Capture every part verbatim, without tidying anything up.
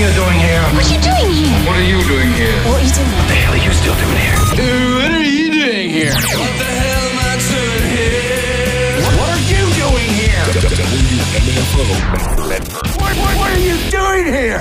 you doing here? What are you doing here? What are you doing here? What are you doing? What the hell are you still doing here? Uh, what are you doing here? What the hell am I doing here? What are you doing here? What, what, what are you doing here?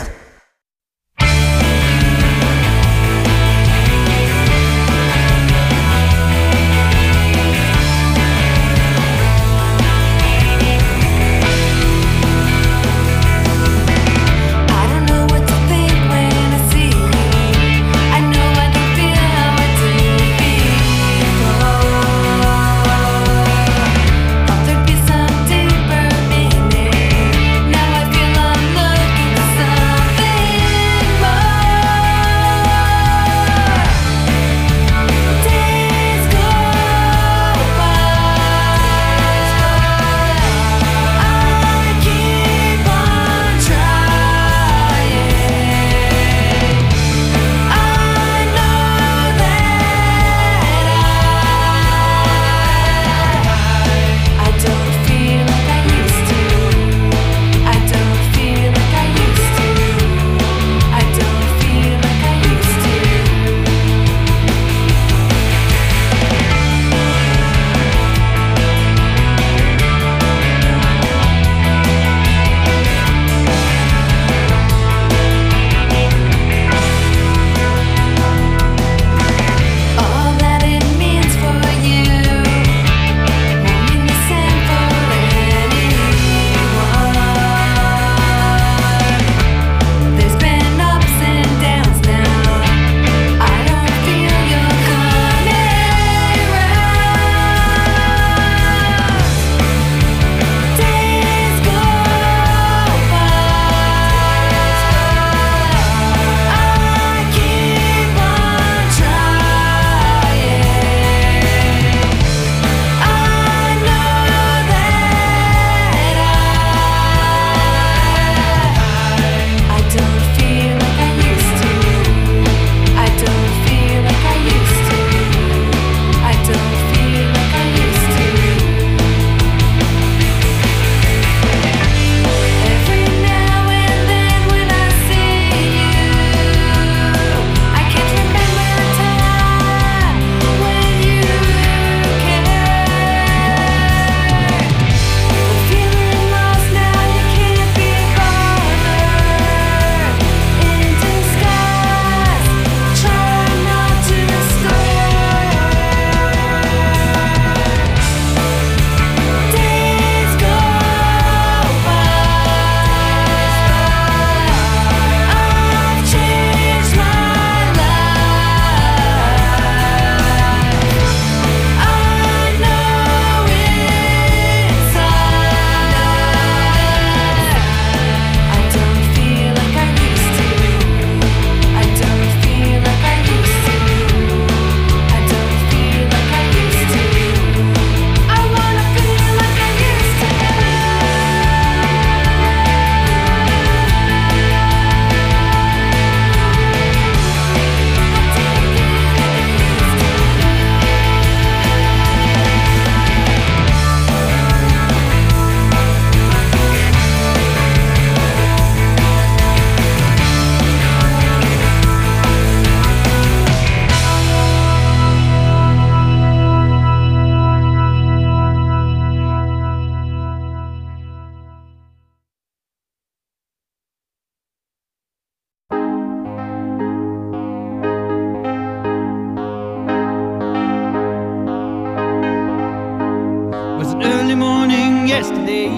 Yesterday,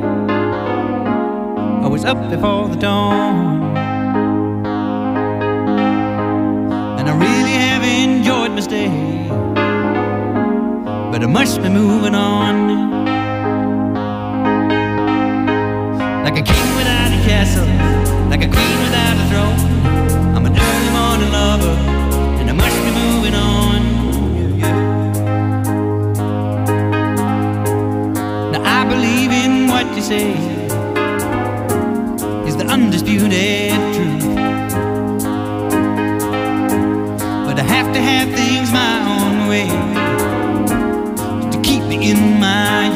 I was up before the dawn, and I really have enjoyed my stay, but I must be moving on. Like a king without a castle, like a queen without a throne, I'm an early morning lover, and I must be moving on. Yeah, yeah. I believe in what you say is the undisputed truth, but I have to have things my own way to keep me in my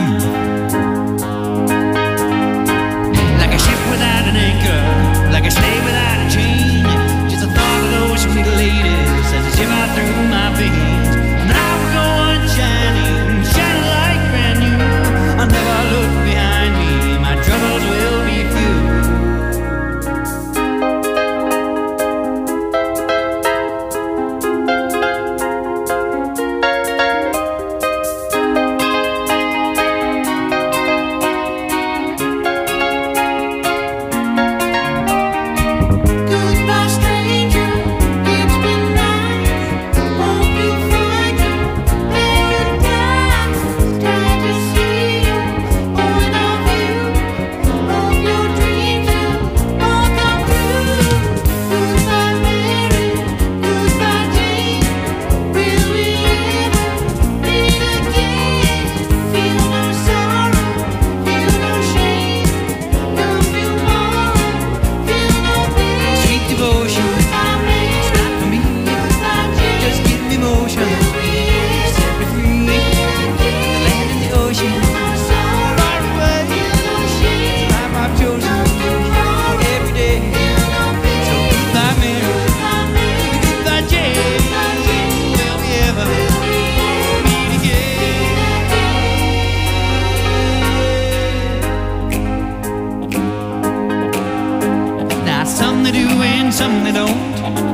they do and some they don't,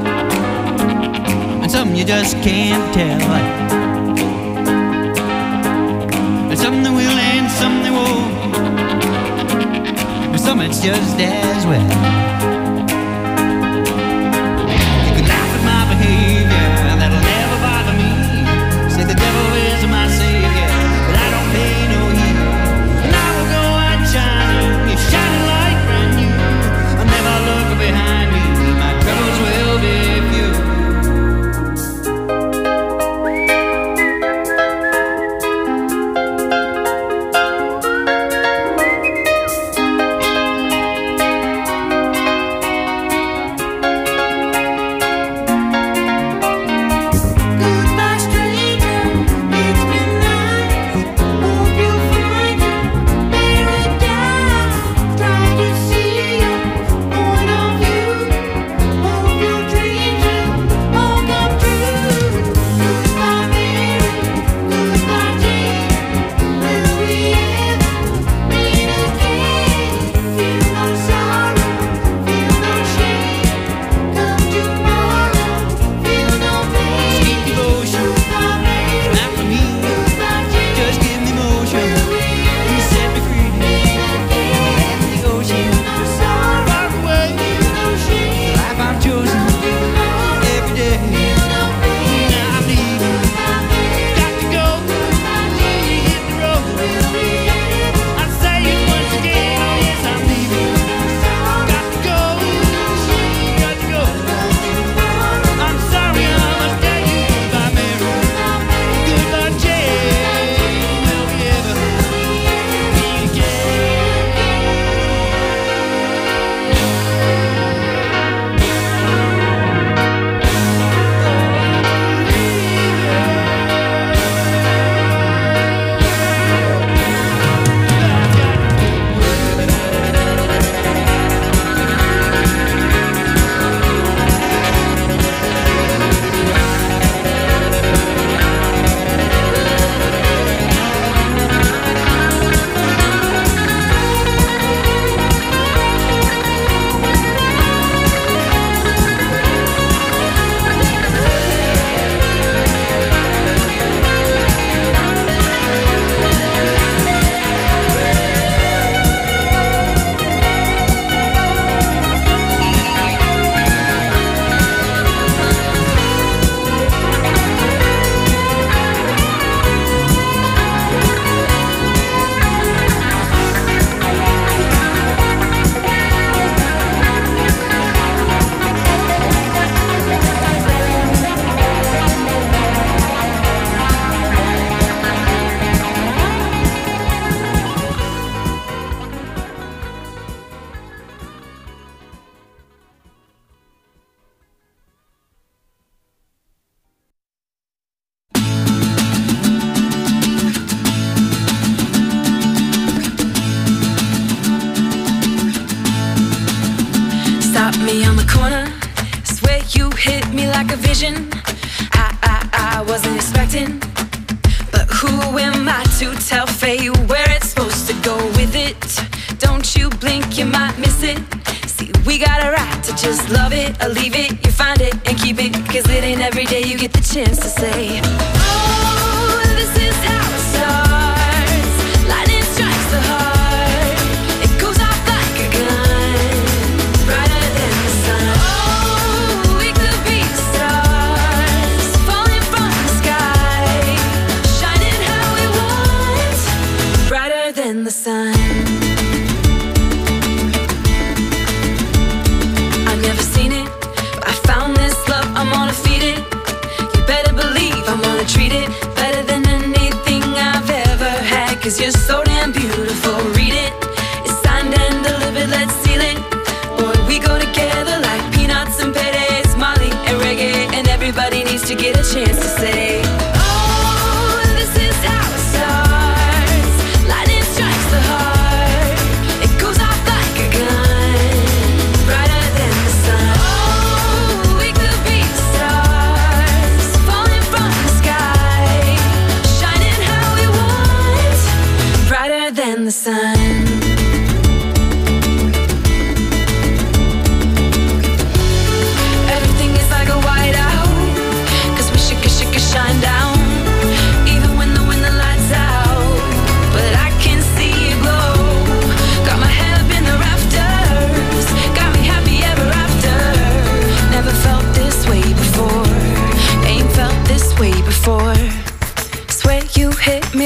and some you just can't tell. And some they will and some they won't, and some it's just as well. You can laugh at my behavior, that'll never bother me. Say the devil is my savior, but I don't pay no heed. And I will go out shining, if shining like brand new. I'll never look behind me, my troubles will be few.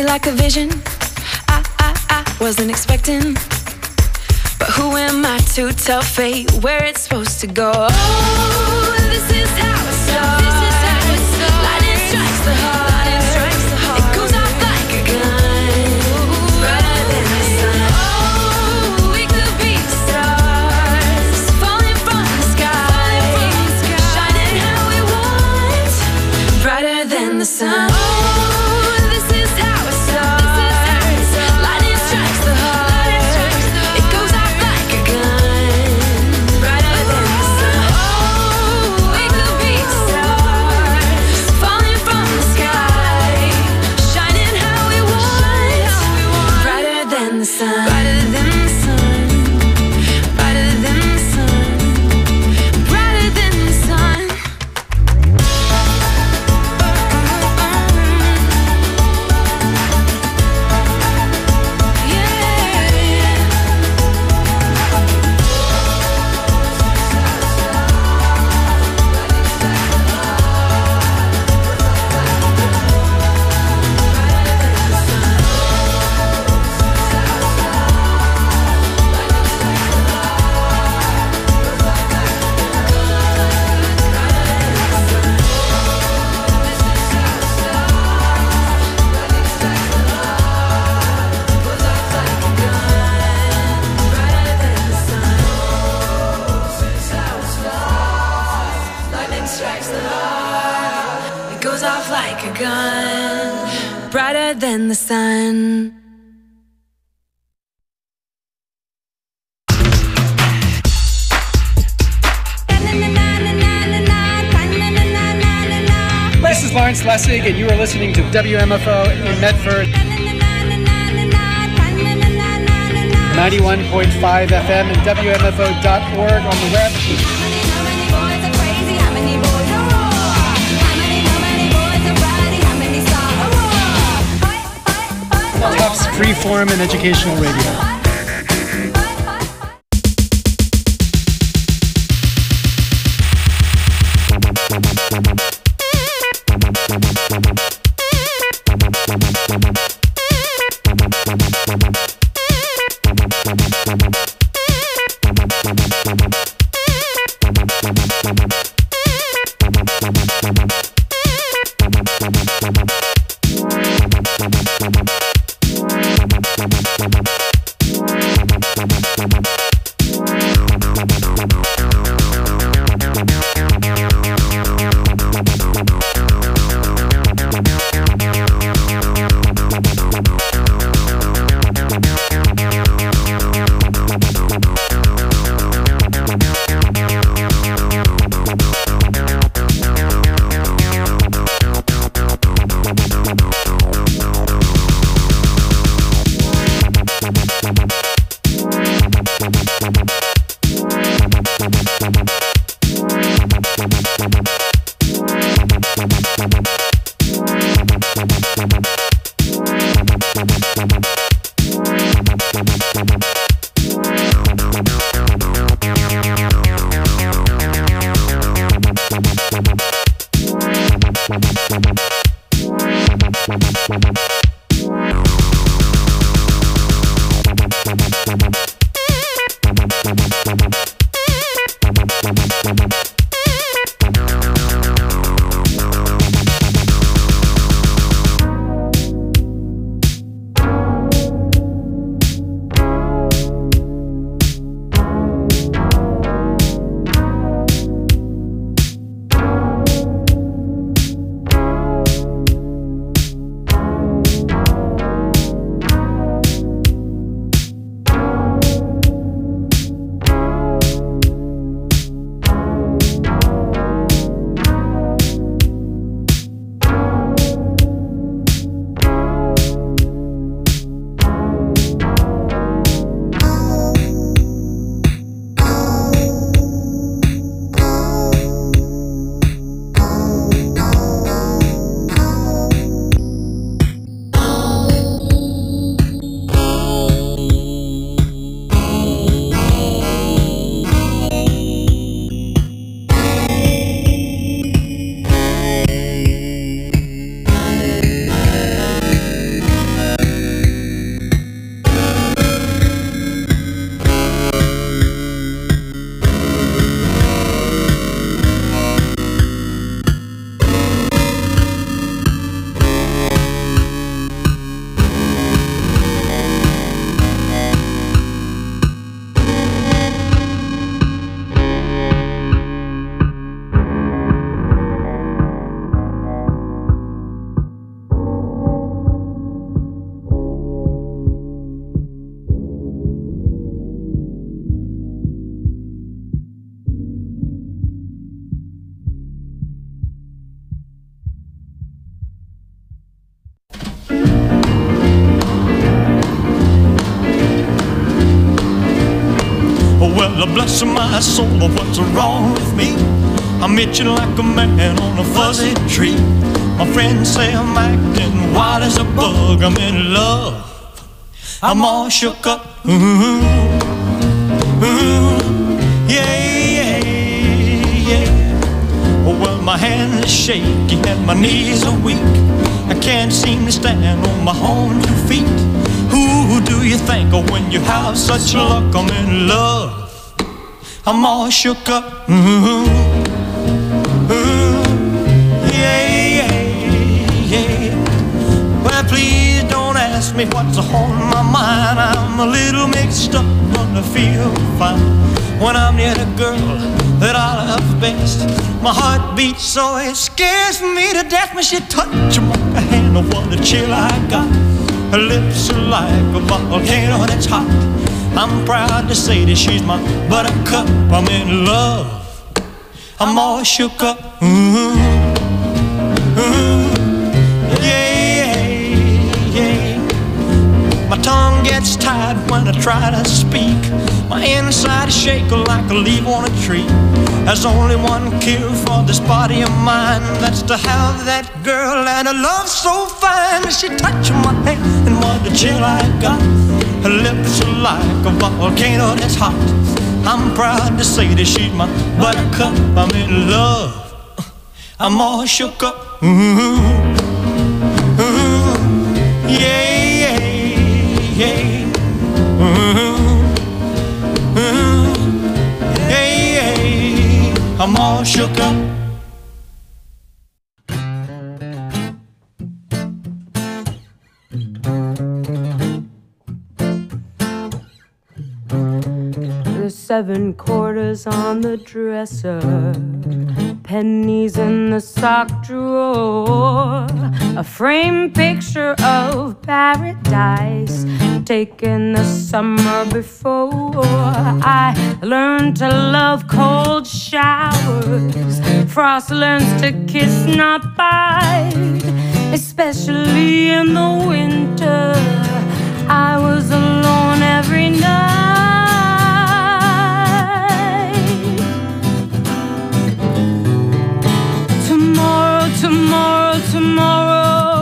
like a vision I, I, I wasn't expecting. But who am I to tell fate where it's supposed to go? Oh, this is how it starts. This is how it starts. Lightning strikes the heart. Lightning strikes the heart. It goes off like a gun, brighter than the sun. Oh, we could be stars falling from the sky, shining how we want, brighter than the sun. Brighter than the sun. This is Lawrence Lessig, and you are listening to W M F O in Medford. ninety-one point five F M and W M F O dot org on the web. Tufts Freeform and Educational Radio. Thank you. Thank you. bless my soul, what's wrong with me? I'm itching like a man on a fuzzy tree. My friends say I'm acting wild as a bug. I'm in love, I'm all shook up. Ooh, ooh, yeah, yeah, yeah. Well, my hands are shaky and my knees are weak. I can't seem to stand on my own two feet. Who do you think of when you have such luck? I'm in love, I'm all shook up. Ooh, ooh, yeah, yeah, yeah. Well, please don't ask me what's on my mind. I'm a little mixed up, but I feel fine when I'm near the girl that I love best. My heart beats so it scares me to death when she touches my hand. Oh, what a chill I got. Her lips are like a volcano that's hot. I'm proud to say that she's my buttercup. I'm in love, I'm all shook up. Ooh, ooh, yeah, yeah. My tongue gets tied when I try to speak. My inside is shaking like a leaf on a tree. There's only one cure for this body of mine. That's to have that girl and a love so fine. She touched my hand and what a chill I got. Her lips are like a volcano that's hot. I'm proud to say that she's my buttercup. I'm in love, I'm all shook up. Ooh, ooh, yeah, yeah, yeah. Ooh, ooh, yeah, yeah. I'm all shook up. Seven quarters on the dresser, pennies in the sock drawer, a framed picture of paradise taken the summer before. I learned to love cold showers. Frost learns to kiss, not bite, especially in the winter. I was alone every night. Tomorrow, tomorrow.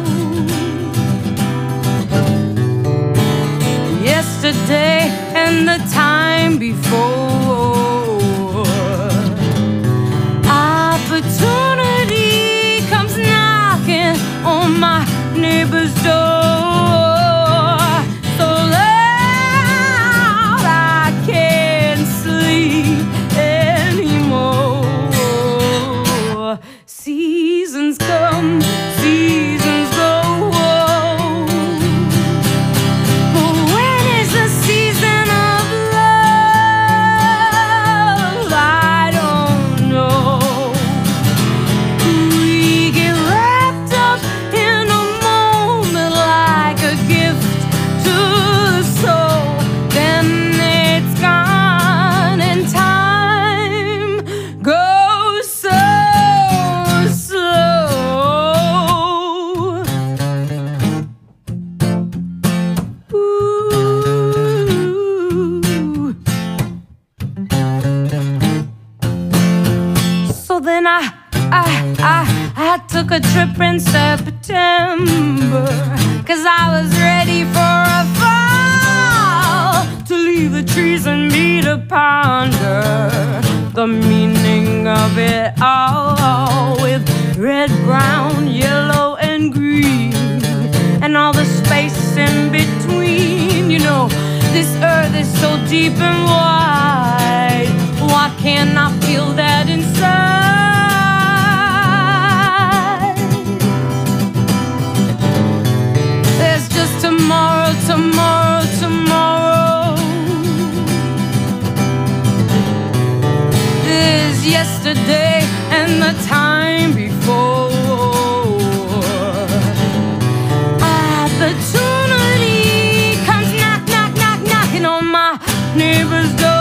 Yesterday and the time before. Opportunity comes knocking on my neighbor's door. So loud I can't sleep anymore. Seasons come, seasons go. But when is the season of love? I don't know. We get wrapped up in a moment like a gift to the soul. Then it's gone and time goes so slow. Ooh. So then I, I, I, I took a trip in September, 'cause I was ready for a fall, to leave the trees and me to ponder the meaning of it all, with red, brown, yellow, and green, and all the space in between. You know, this earth is so deep and wide. Why can't I feel that inside? There's just tomorrow, tomorrow, tomorrow. There's yesterday and the time before. Opportunity comes knock, knock, knock, knocking on my neighbor's door.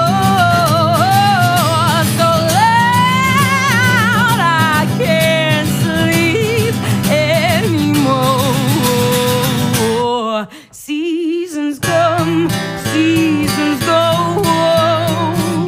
So loud I can't sleep anymore. Seasons come, seasons go.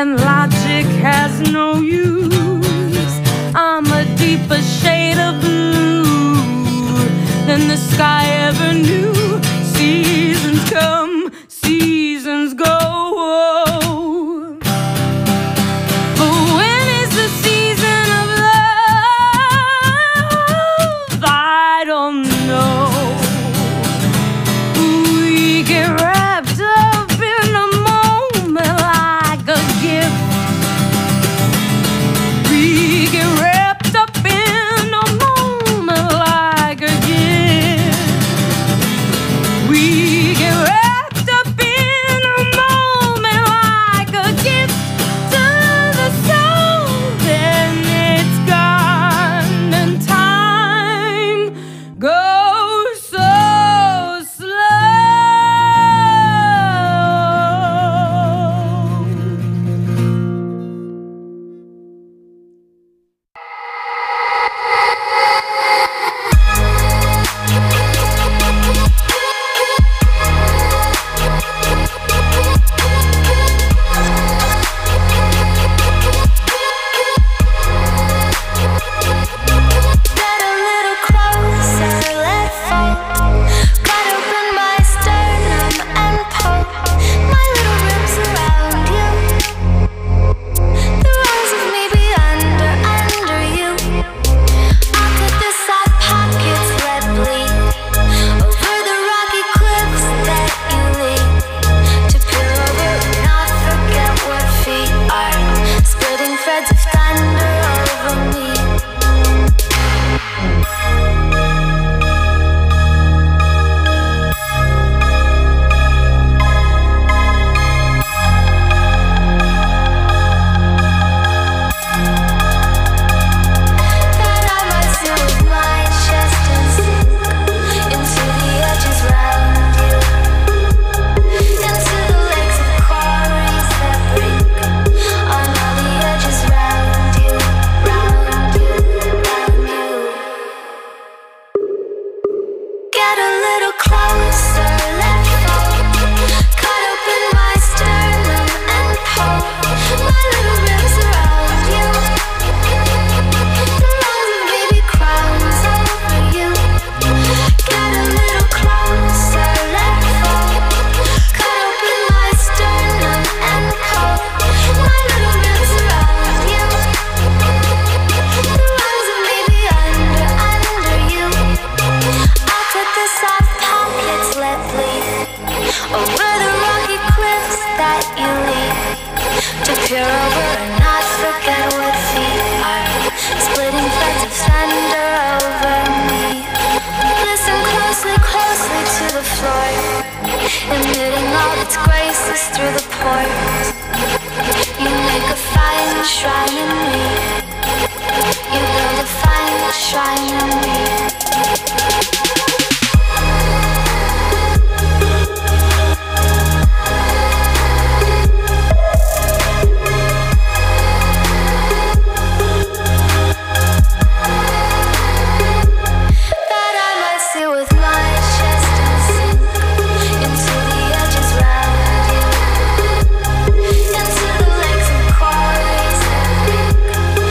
and logic has no use. I'm a deeper shade of blue than the sky ever knew. Seasons come, seasons go. But when is the season of love? I don't know. We get wrapped up in a moment like a gift. We get wrapped up in a moment like a gift. We get wrapped up in a moment like a gift to the soul. Then it's gone and time goes so slow. Get a little closer, let fall. Cut open my sternum and pull my little ribs around you. The rose of me be under, under you. I'll cut the soft pockets, let bleed over the rocky cliffs that you lead to peer over and not forget what feet are. Splitting threads of thunder over me. That I might sit with my chest and sink into the edges round you, into the lakes of quarries that break on all the edges round you, round you, round you. Get a little closer, let fall. Cut open my sternum and pull my little ribs around you. The rose of baby crowns over you. Get a little closer, let fall. Cut open my sternum and pull my little ribs around you. The rose of baby under, under you. I'll cut the soft pockets, let bleed over the rocky cliffs that you lead to peer over and not forget what feet are. Splitting threads of thunder over me. Listen closely, closely to the floor, emitting all its graces through the pores. You make a fine shrine in me. You build a fine shrine in me. That I might sit with my chest and sink into the edges round you, into the lakes of quarries that break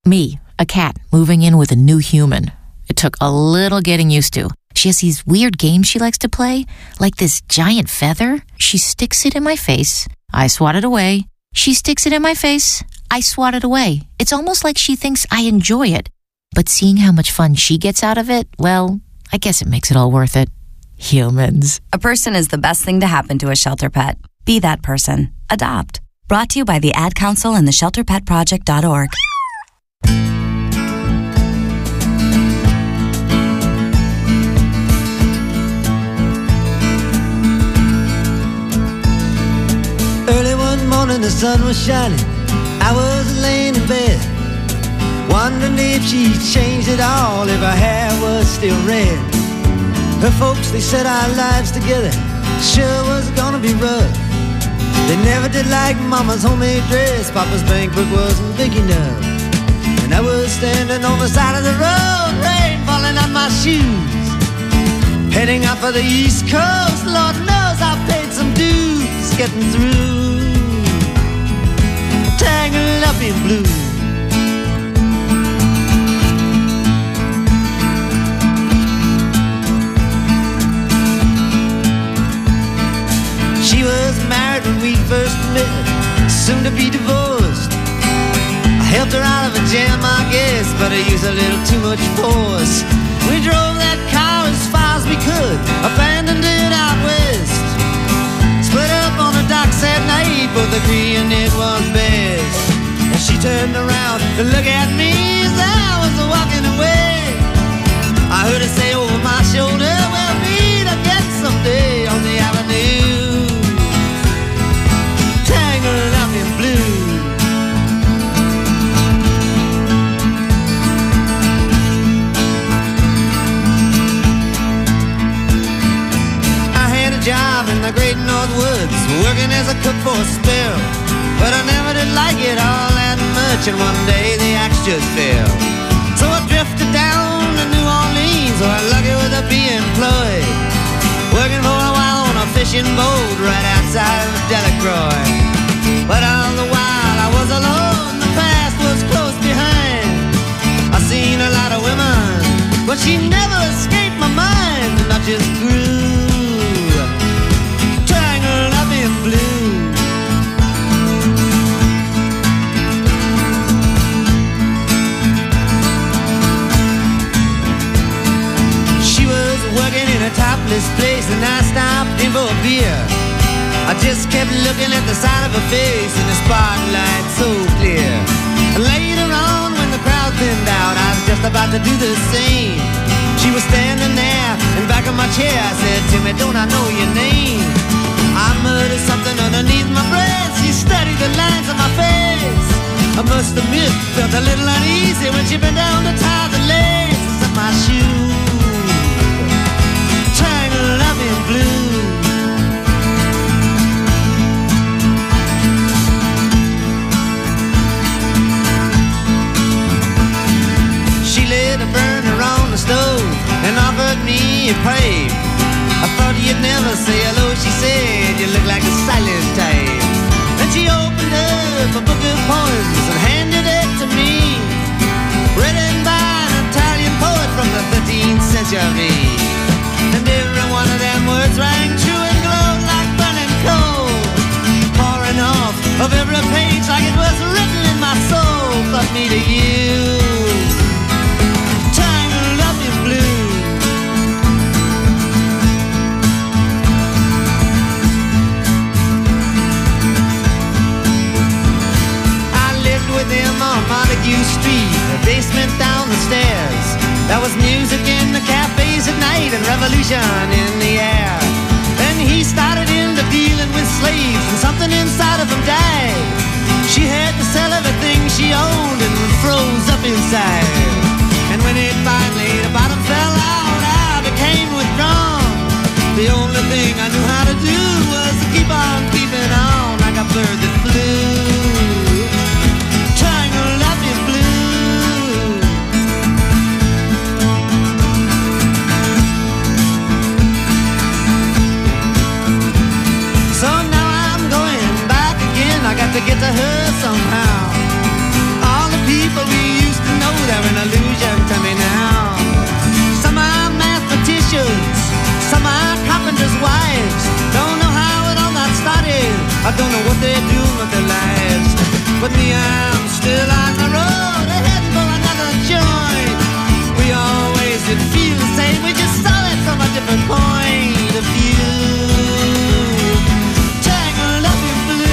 Me, a cat, moving in with a new human. It took a little getting used to. She has these weird games she likes to play, like this giant feather. She sticks it in my face. I swat it away. She sticks it in my face. I swat it away. It's almost like she thinks I enjoy it. But seeing how much fun she gets out of it, well, I guess it makes it all worth it. Humans. A person is the best thing to happen to a shelter pet. Be that person. Adopt. Brought to you by the Ad Council and the shelter pet project dot org. Early one morning the sun was shining. I was laying in bed, wondering if she changed it all, if her hair was still red. Her folks, they said our lives together sure was gonna be rough. They never did like Mama's homemade dress. Papa's bank book wasn't big enough. And I was standing on the side of the road, rain falling on my shoes, heading out for the East Coast. Lord knows I paid some dues getting through, tangled up in blue. She was married when we first met, soon to be divorced. I helped her out of a jam, I guess, but I used a little too much force. We drove that car as far as we could, abandoned it out west. Split up on the docks at night, both agreeing it was best. And she turned around to look at me as I was walking away. I heard her say over my shoulder, we'll meet again someday on the avenue, tangled up in blue. I had a job in the great North Woods, working as a cook for a spell, but I never did like it all that much, and one day the axe just fell. So I drifted down to New Orleans, where I'm lucky with a be employed, working for a while on a fishing boat right outside of Delacroix. But all the while I was alone, the past was close behind. I seen a lot of women, but she never escaped my mind, and I just grew tangled up in blue. She was working in a topless place, and I stopped in for a beer. I just kept looking at the side of her face in the spotlight so clear. And later on, when the crowd thinned out, I was just about to do the same. She was standing there in back of my chair. I said, Timmy, don't I know your name? I muttered something underneath my breath. She studied the lines on my face. I must admit, felt a little uneasy when she bent down to tie the laces of my shoe, tangled up in blue. She lit a burner on the stove and offered me a pipe. I thought you'd never say hello, she said, you look like a silent type. Then she opened up a book of poems and handed it to me, written by an Italian poet from the thirteenth century. And every one of them words rang true and glowed like burning coal, pouring off of every page like it was written in my soul. But me to you, tangled up in blue. With him on Montague Street, a basement down the stairs. There was music in the cafes at night and revolution in the air. Then he started into dealing with slaves, and something inside of him died. She had to sell everything she owned and froze up inside. And when it finally, the bottom fell out, I became withdrawn. The only thing I knew how to do was to keep on keeping on like a bird that flew. To get to her somehow. All the people we used to don't know what they're doing with their lives. But me, I'm still on the road, heading for another joint. We always did feel the same, we just saw it from a different point of view. Tangled up in blue.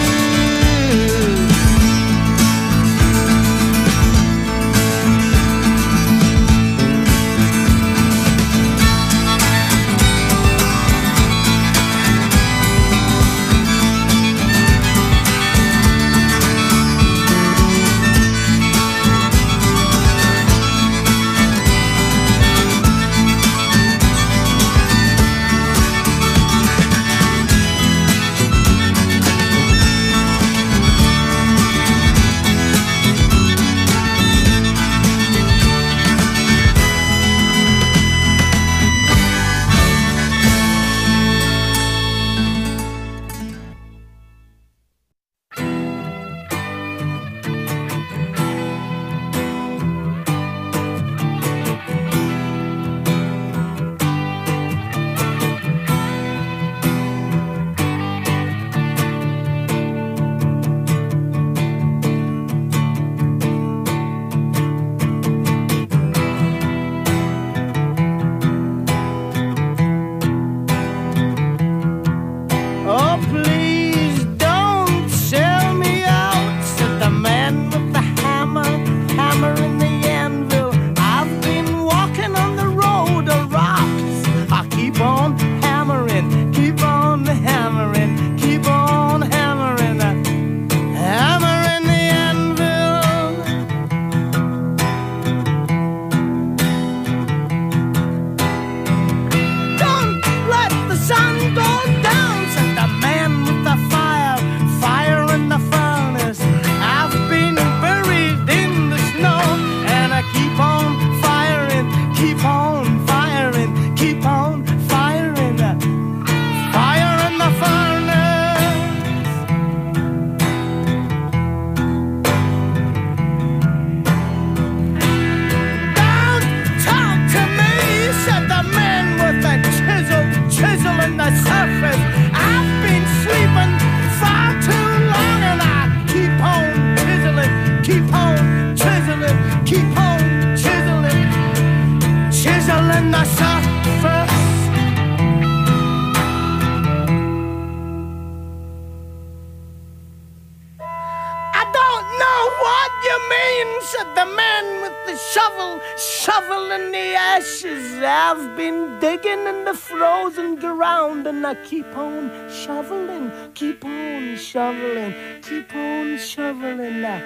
I keep on shoveling, keep on shoveling, keep on shoveling now.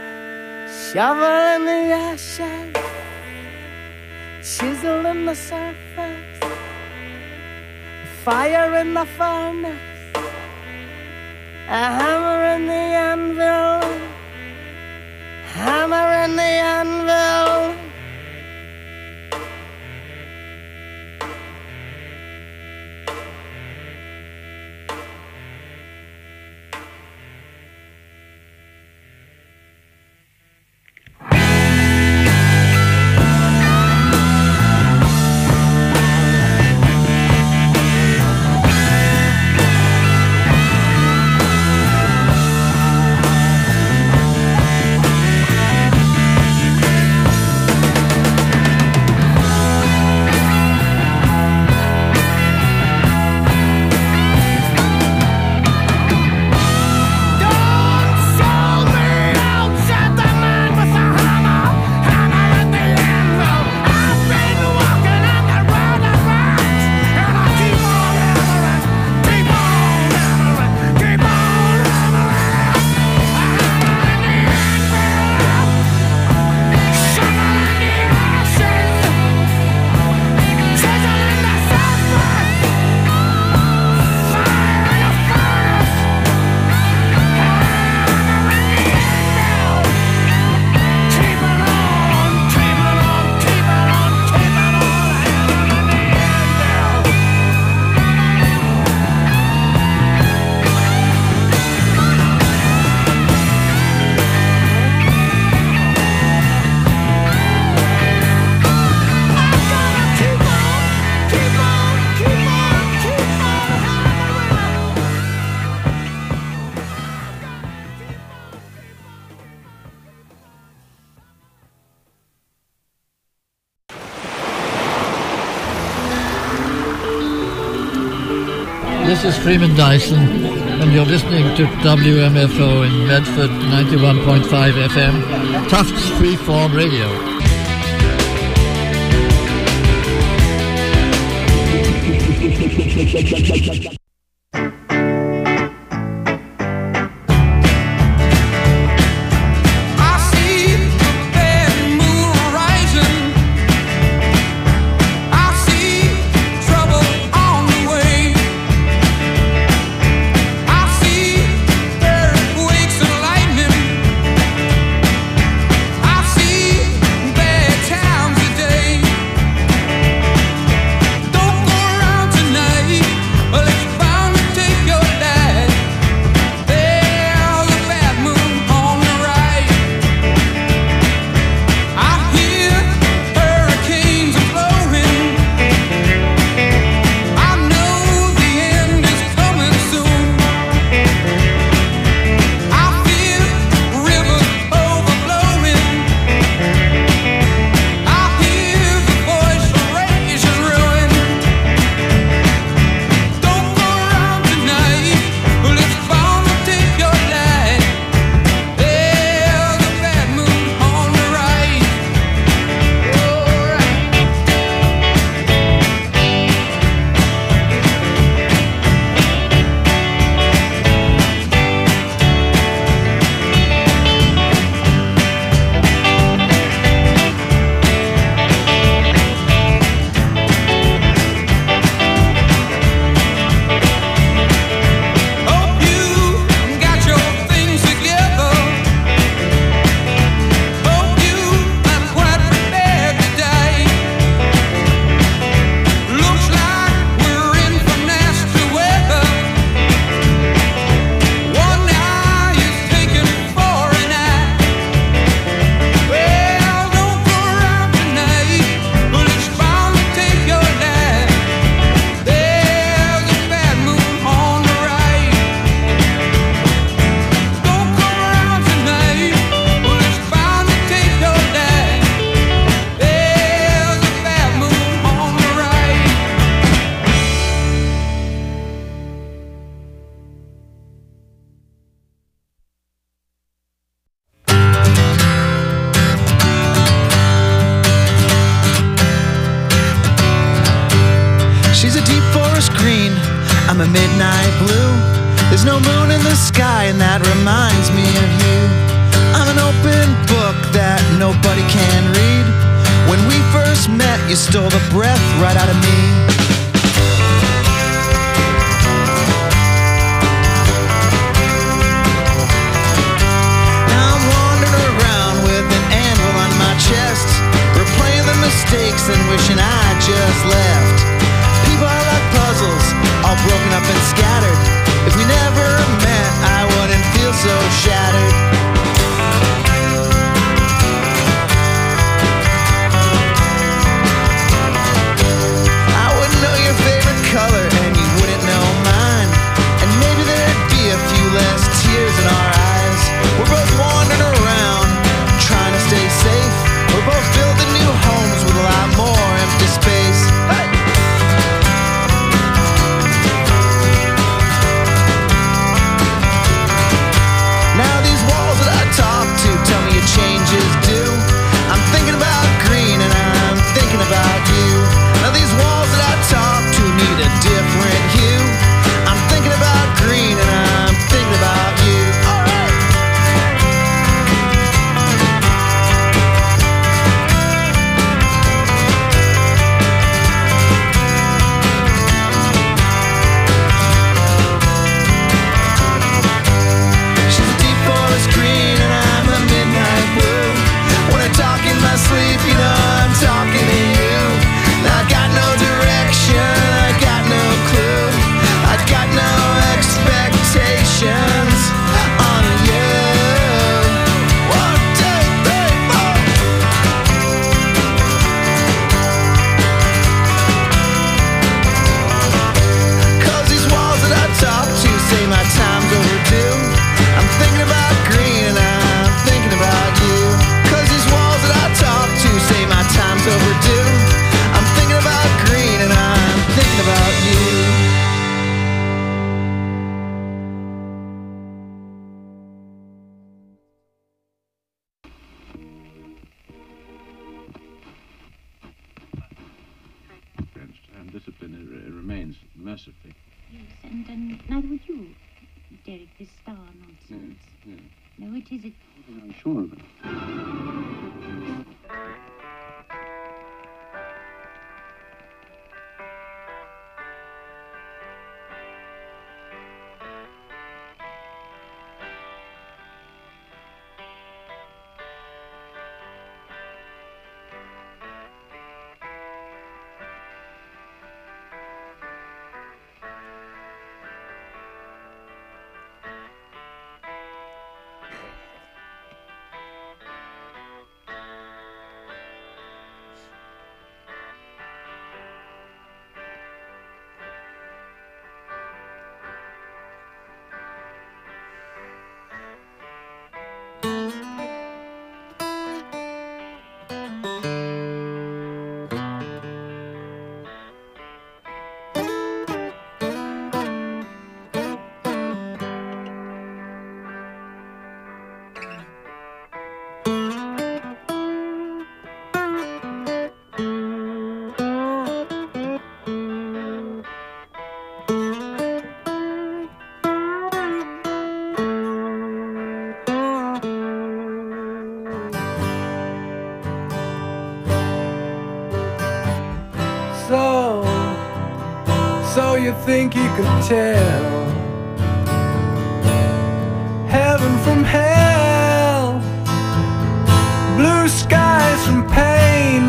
Shoveling the ashes, chiseling the surface, fire in the furnace, a hammer in the anvil, hammer in the anvil. This is Freeman Dyson, and you're listening to W M F O in Medford, ninety-one point five F M, Tufts Freeform Radio. Now discipline it, it remains, mercifully. Yes, and, and neither would you, Derek, this star nonsense. Yes, yes. No, it isn't. I'm sure of it. So, so you think you can tell heaven from hell, blue skies from pain?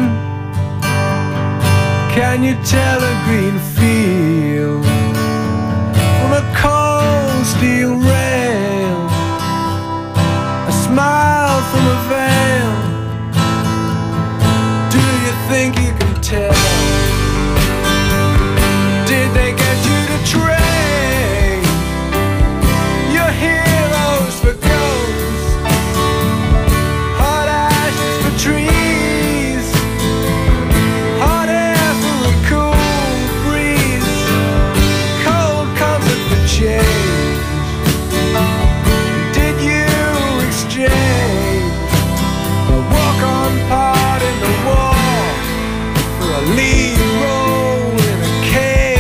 Can you tell a green field from a cold steel rail, a smile from a veil? Do you think you can tell? Did they get you to trade your heroes for ghosts, hot ashes for trees, hot air for a cool breeze, cold comfort for change? Did you exchange a walk-on part in the war for a lead role in a cage?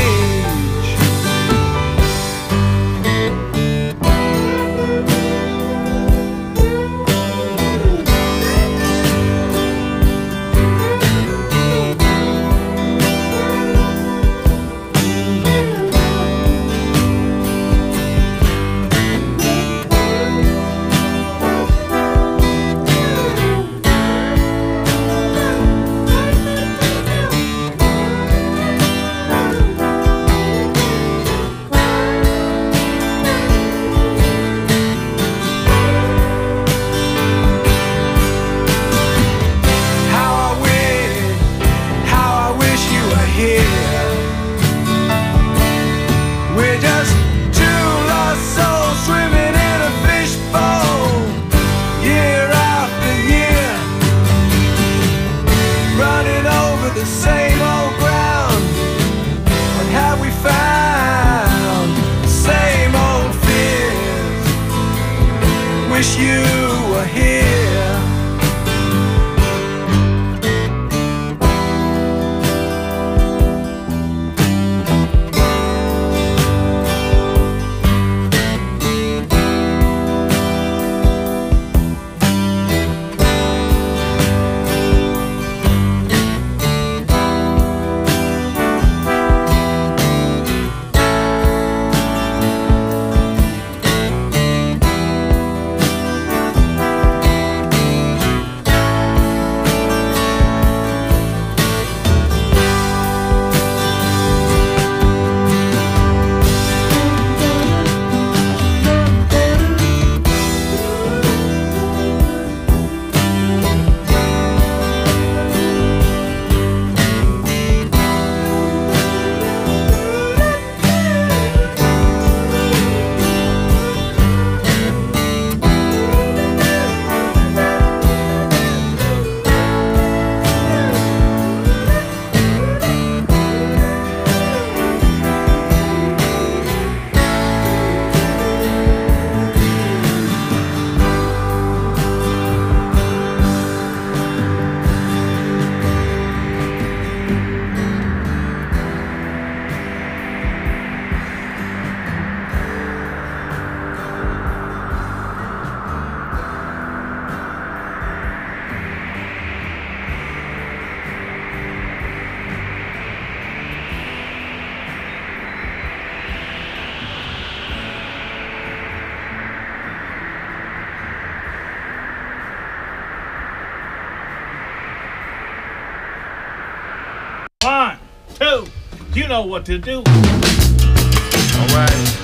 You know what to do. All right.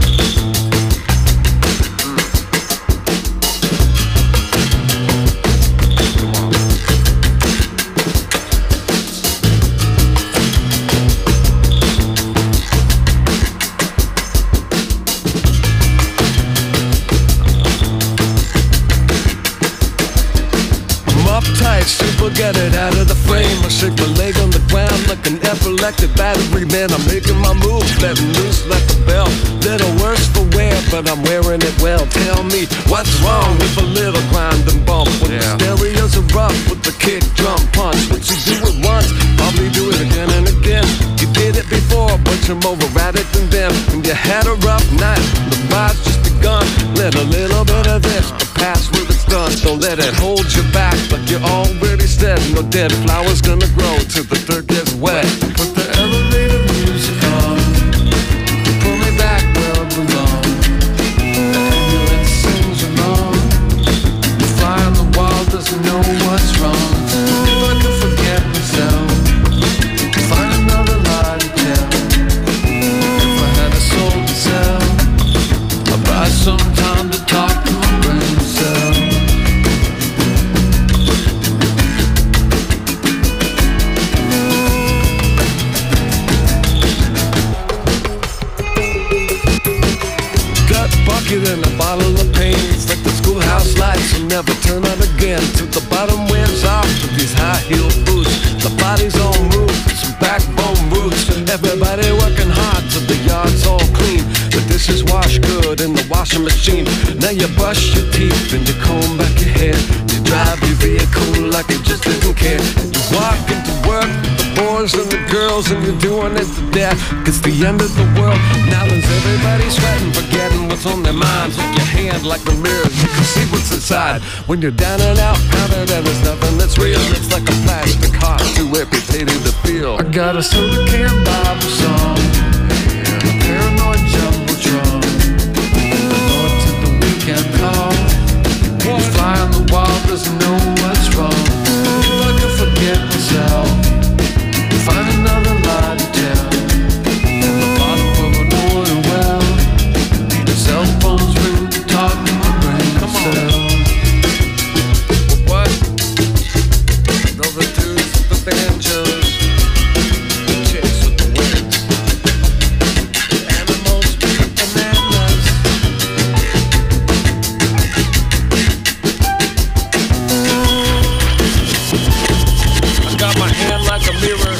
Super, get it out of the frame. I shake my leg on the ground like an epileptic battery, man. I'm making my move, letting loose like a bell. Little worse for wear, but I'm wearing it well. Tell me, what's wrong with a little grind and bump? When yeah. the stereos are rough with the kick, drum, punch. What you do it once, probably do it again and again. You did it before, but you're more erratic than them. And you had a rough night, the ride's just begun. Let a little bit of this, but pass with it's done. Don't let it hold you back, like you're already said. No dead flowers gonna grow till the dirt gets wet. Put the elevator music on, pull me back where I belong. The ambulance sings along. The fly on the wall doesn't know what's wrong. If I could forget myself, find another lie to tell. If I had a soul to sell, I'd buy some time to talk to my brain cell. And a bottle of pain. It's like the schoolhouse lights will never turn on again. Till the bottom wears off with these high heel boots. The body's all moved, some backbone roots. Everybody working hard till the yard's all clean. The dishes wash good in the washing machine. Now you brush your teeth and you comb back your hair. You drive your vehicle like you just didn't care. You walk into work, the boys and the girls, and you're doing it to death. It's the end of the world. Now is everybody sweating, forgetting what's on their minds. With your hand like a mirror, you can see what's inside. When you're down and out, powder, there is nothing that's real. It's like a plastic heart, too amputated to feel. I got a soda can Bible song, a paranoid jumbotron, the Lord to the weekend call. The fly on the wall doesn't know what's wrong. If I could forget myself, find another lie to tell. In the bottom of an oil well, the cell phone's ring to talk to my brain cell. What? Those are dudes with the banjos, the chicks with the wigs, the animals with the bananas. I got my hand like a mirror.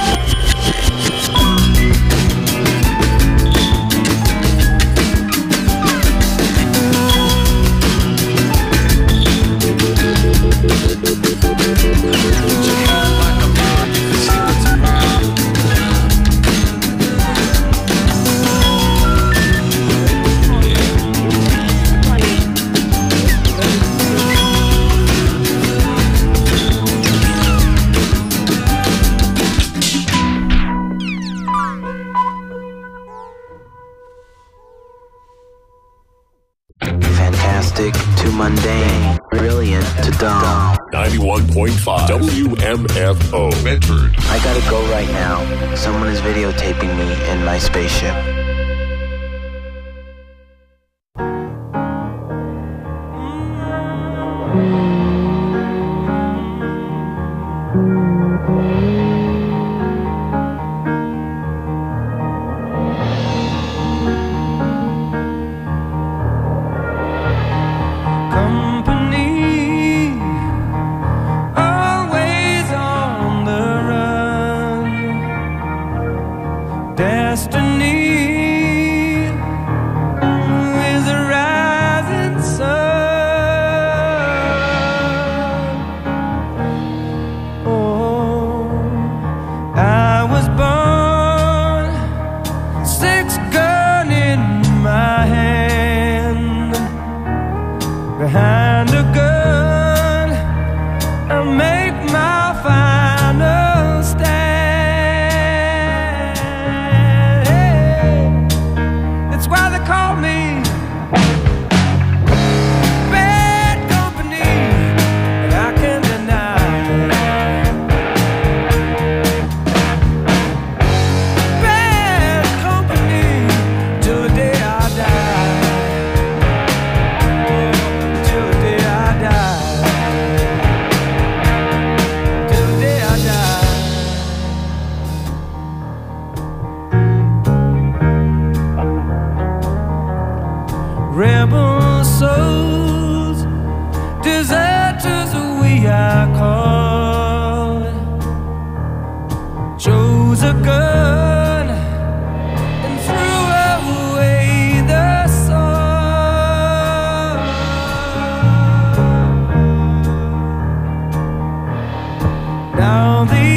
Fantastic to mundane, brilliant to dumb. ninety-one point five W M F O Medford. I gotta go right now. Someone is videotaping me in my spaceship. Mm-hmm.